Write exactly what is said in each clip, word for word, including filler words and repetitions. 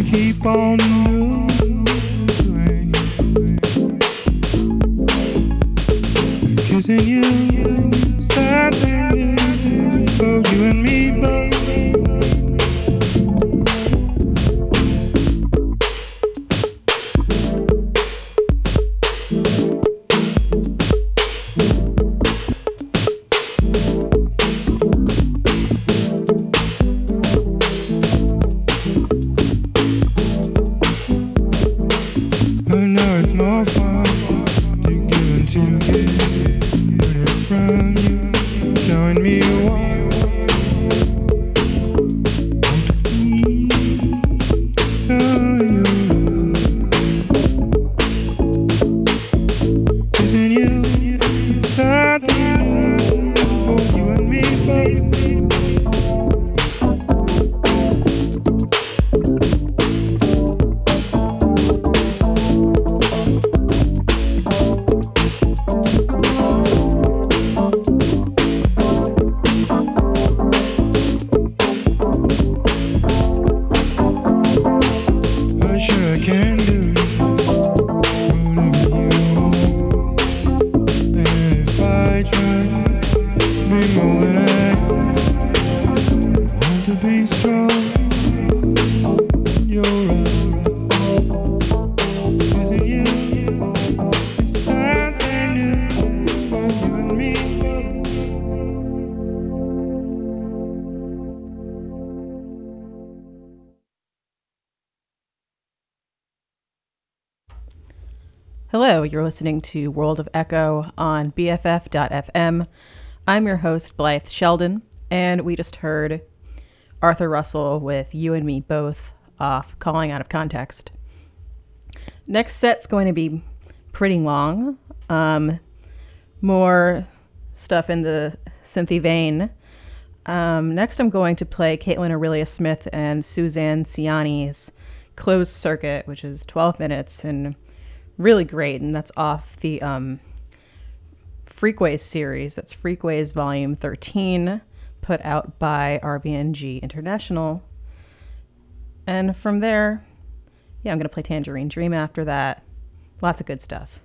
keep on moving, kissing you, something new for you and me both. Hello, you're listening to World of Echo on B F F dot F M. I'm your host, Blythe Sheldon, and we just heard Arthur Russell with You and Me Both off Calling Out of Context. Next set's going to be pretty long. Um, more stuff in the synthy vein. Um, next I'm going to play Caitlin Aurelia Smith and Suzanne Ciani's Closed Circuit, which is twelve minutes and really great, and that's off the um, Freakways series. That's Freakways Volume thirteen, put out by R B N G International. And from there, yeah, I'm going to play Tangerine Dream after that. Lots of good stuff.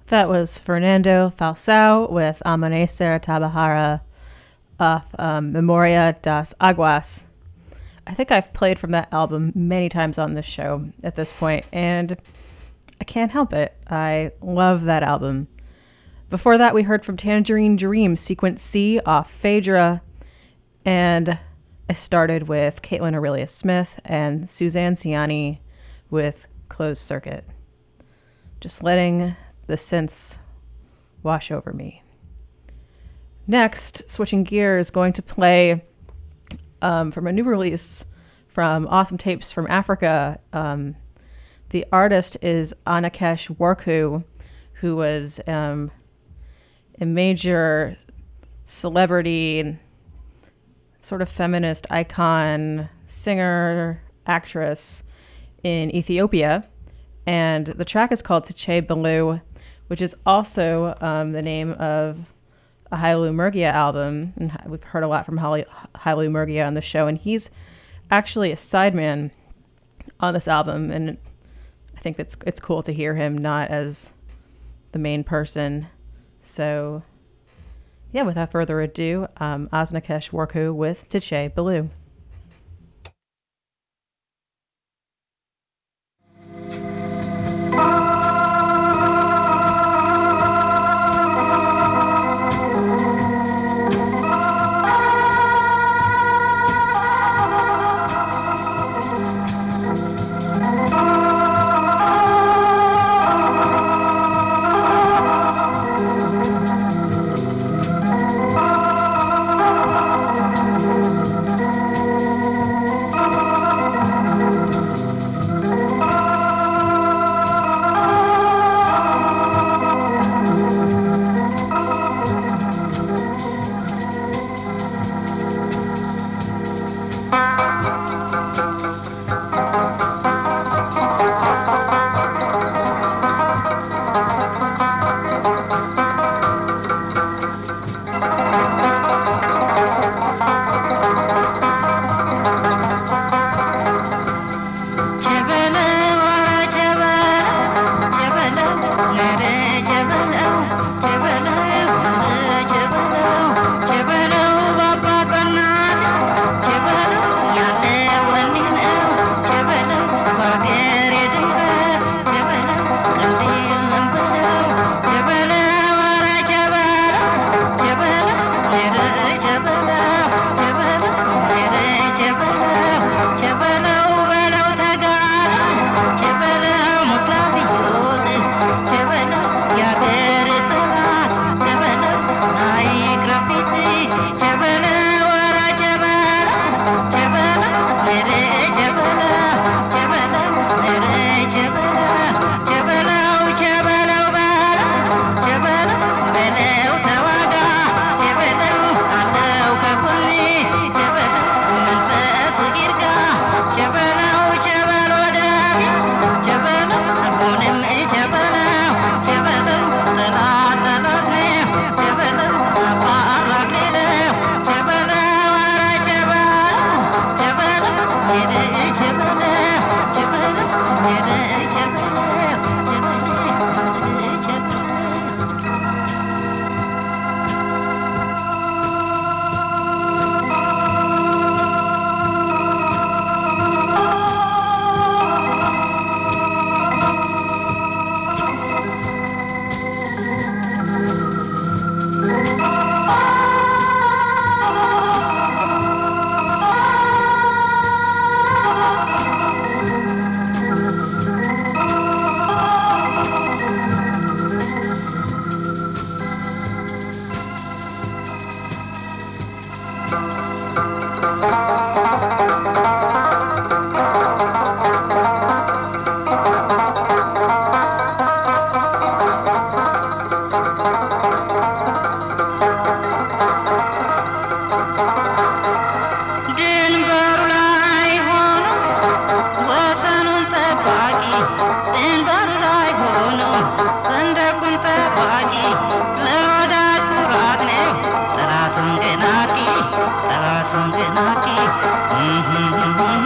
That was Fernando Falsao with Amanecer Tabajara off um, Memoria das Aguas. I think I've played from that album many times on this show at this point, and I can't help it. I love that album. Before that, we heard from Tangerine Dream, Sequence C off Phaedra, and I started with Caitlin Aurelius Smith and Suzanne Ciani with Closed Circuit. Just letting the synths wash over me. Next, switching gears, going to play um, from a new release from Awesome Tapes from Africa. Um, the artist is Anakesh Warku, who was um, a major celebrity, sort of feminist icon, singer, actress in Ethiopia. And the track is called Tiche Belu, which is also um, the name of a Hailu Murgia album. And we've heard a lot from Hailu Murgia on the show. And he's actually a sideman on this album. And I think that's it's cool to hear him not as the main person. So, yeah, without further ado, um, Anakesh Warku with Tiche Belu.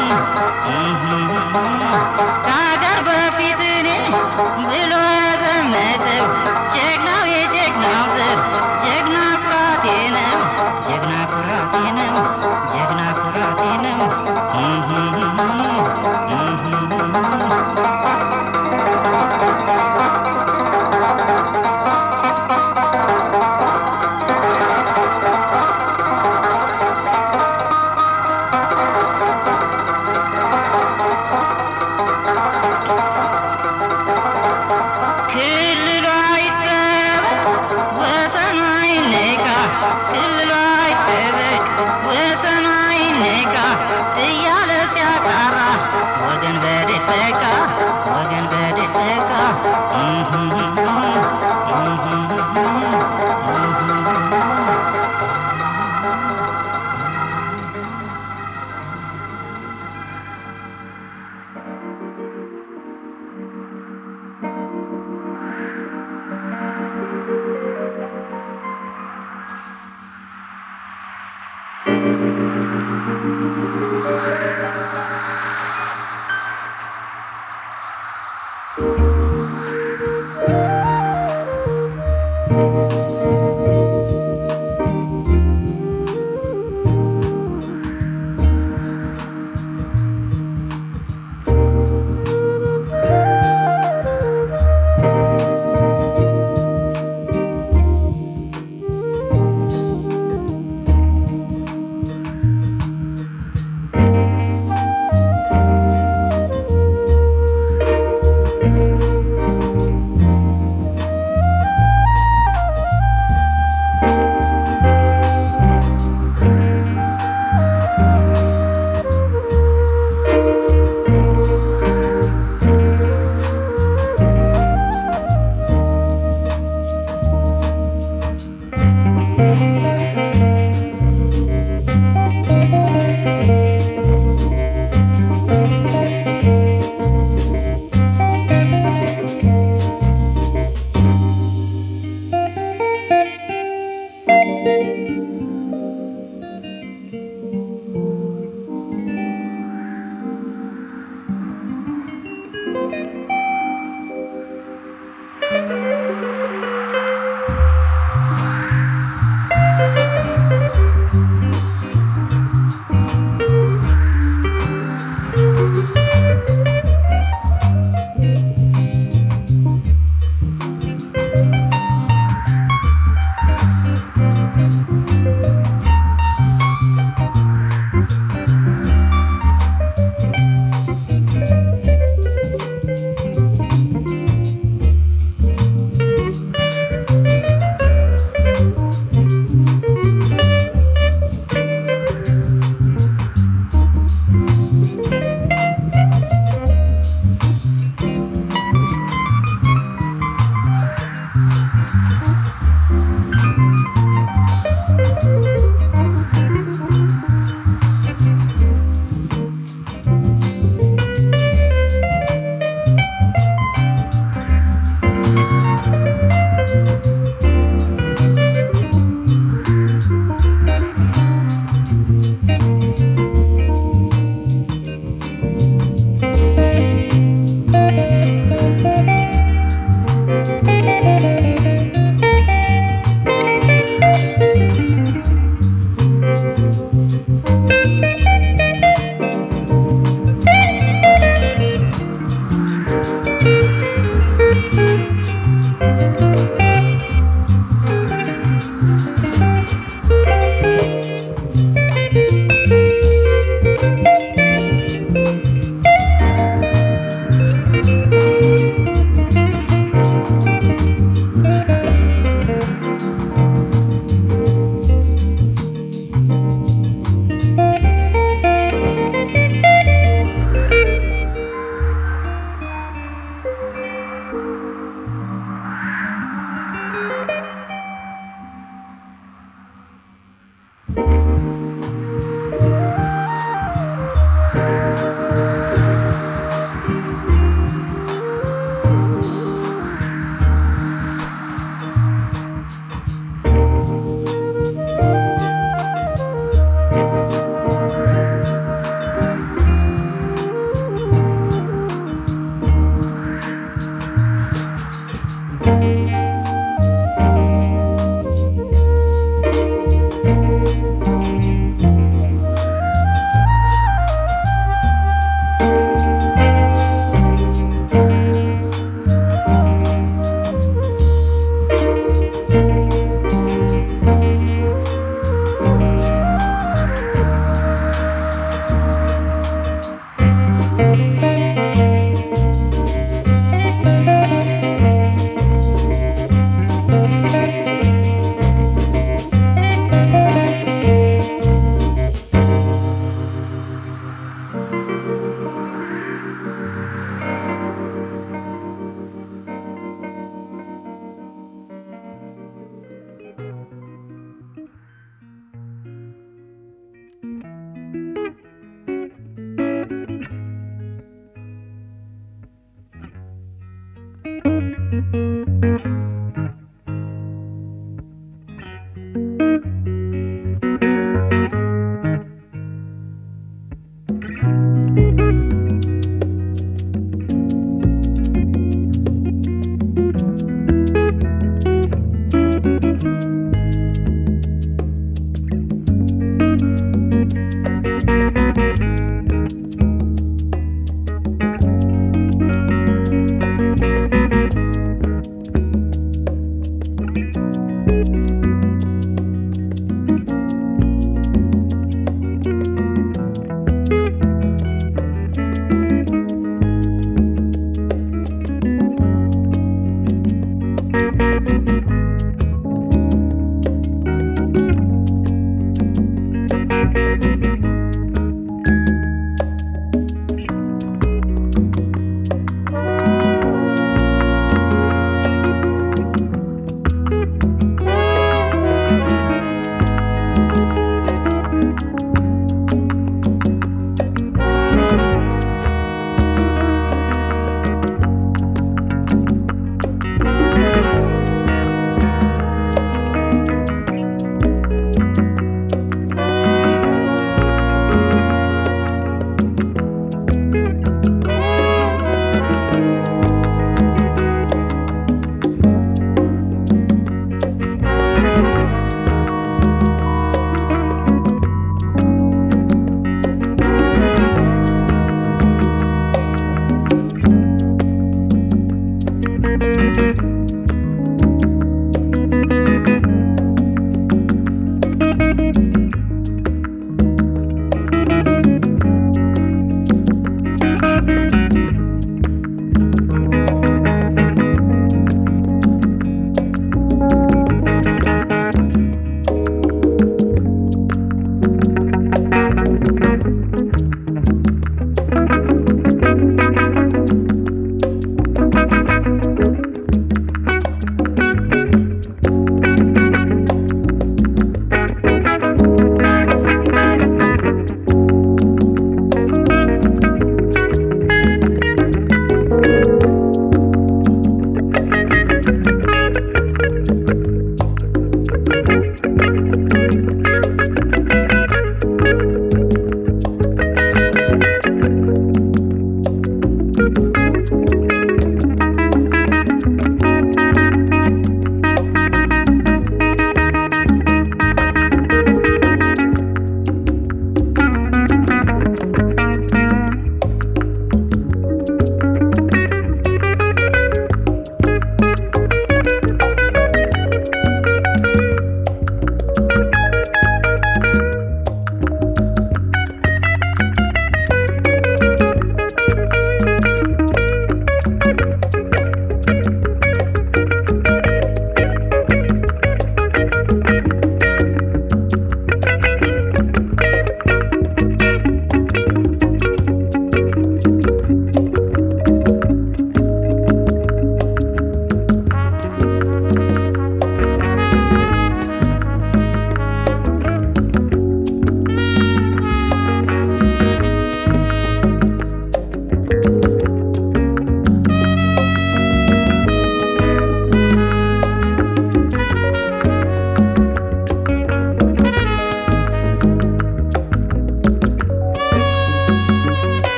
Kagar bafitne, bilo መተው ጀግናው የጀግናው ዘር ጀግና ኩራቴ ነው ጀግና ኩራቴ ነው ጀግና ኩራቴ ነው ክልሏ ይጠበቅ ወሰኗ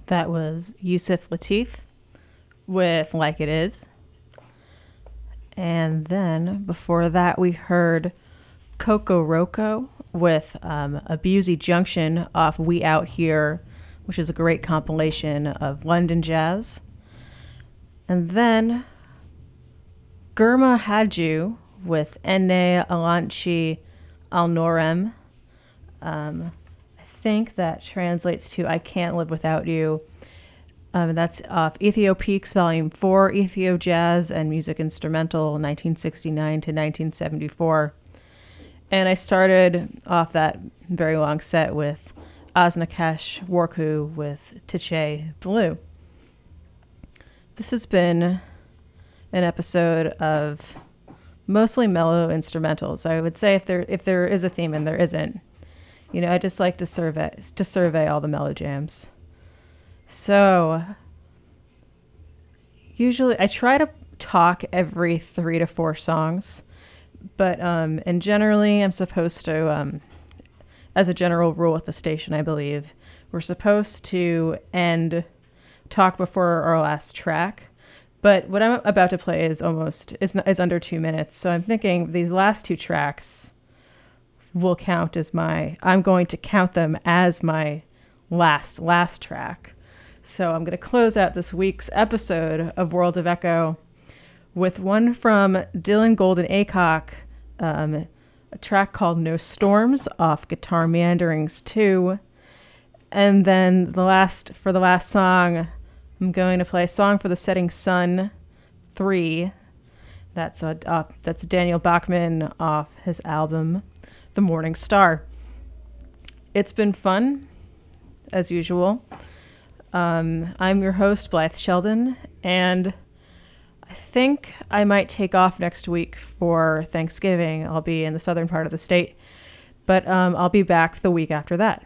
That was Yusuf Lateef with Like It Is. And then before that, we heard Coco Roco with um, Abusey Junction off We Out Here, which is a great compilation of London jazz. And then Gurma Hadju with Enne Alanchi Al Norem. Um, I think that translates to I Can't Live Without You. Um, that's off Ethiopeaks Volume four, Ethio Jazz and Music Instrumental, nineteen sixty-nine to nineteen seventy-four. And I started off that very long set with Aznakesh Worku with Tiche Blue. This has been an episode of mostly mellow instrumentals. I would say if there if there is a theme and there isn't, you know, I just like to survey to survey all the mellow jams. So usually I try to talk every three to four songs, but um, and generally I'm supposed to, um, as a general rule at the station, I believe we're supposed to end talk before our last track. But what I'm about to play is almost is is under two minutes, so I'm thinking these last two tracks will count as my. I'm going to count them as my last last track. So I'm going to close out this week's episode of World of Echo with one from Dylan Golden Aycock, um, a track called No Storms off Guitar Meanderings two. And then the last for the last song, I'm going to play a song for the Setting Sun three. That's a uh, that's Daniel Bachman off his album The Morning Star. It's been fun, as usual. Um, I'm your host, Blythe Sheldon, and I think I might take off next week for Thanksgiving. I'll be in the southern part of the state, but um, I'll be back the week after that.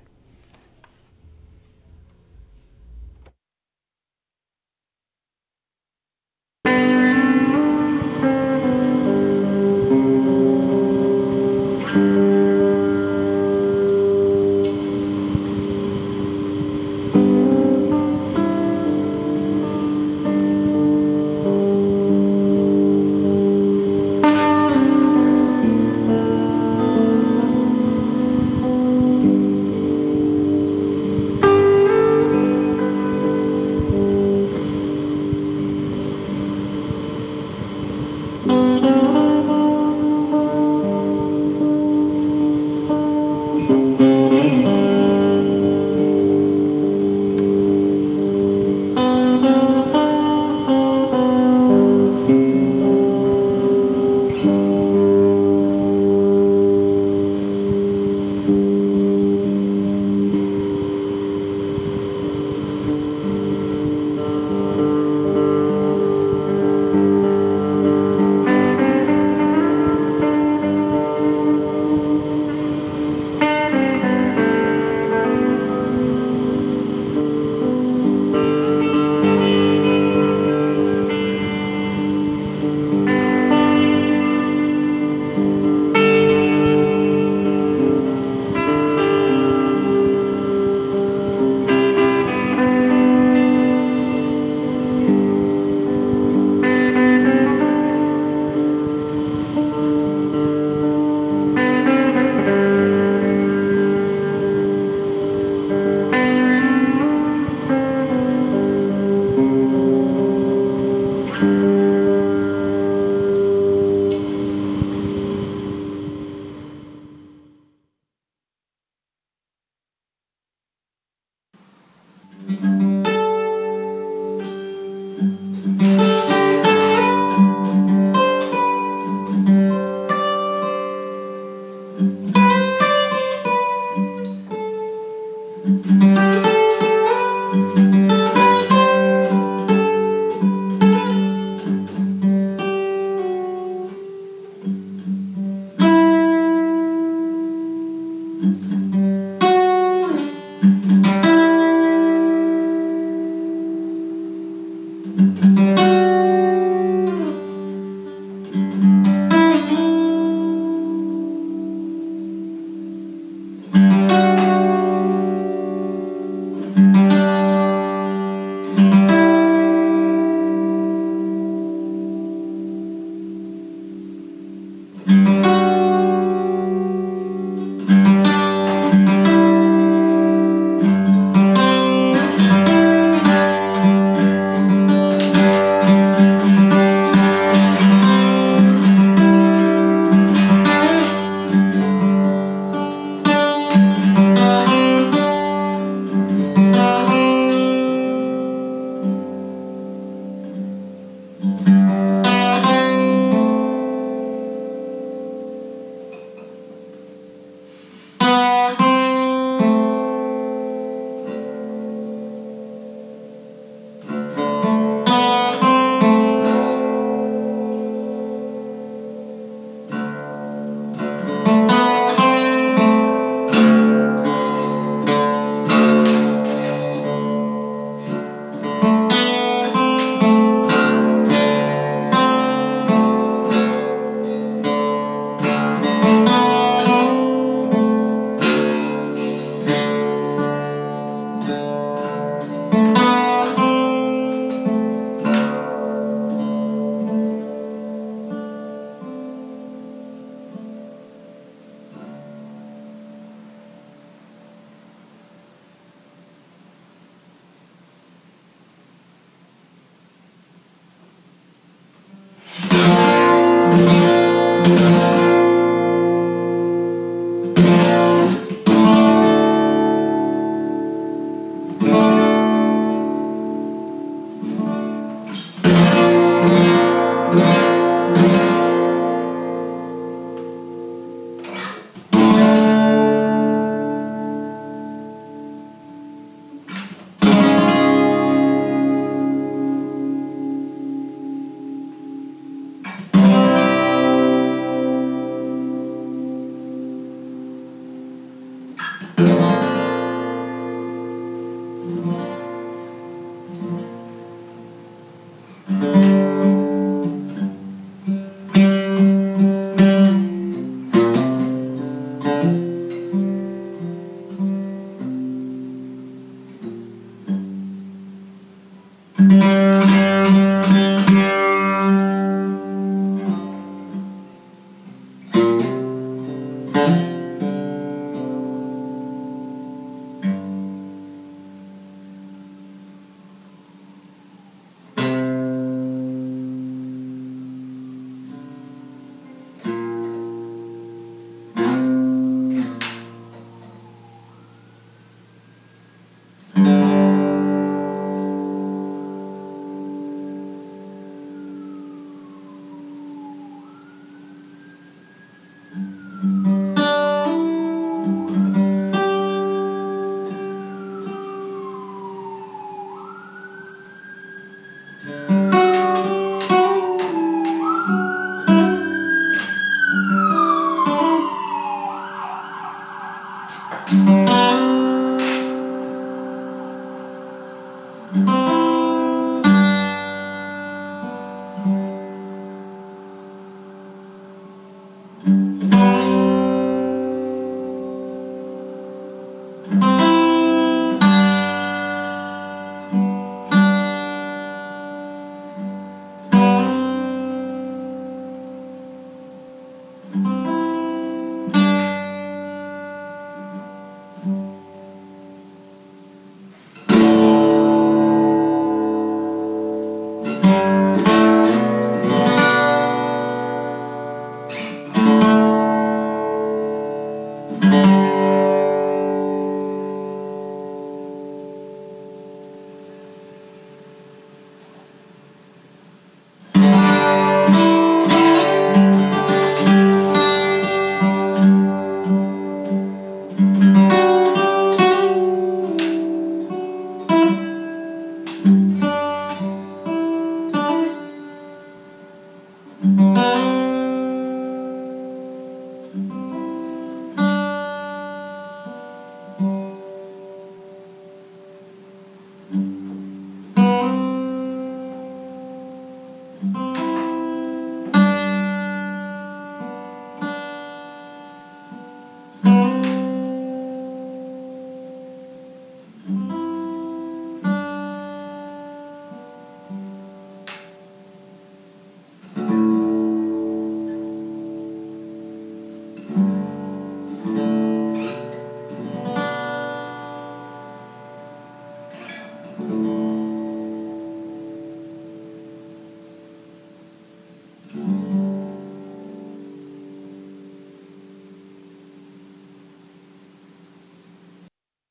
you.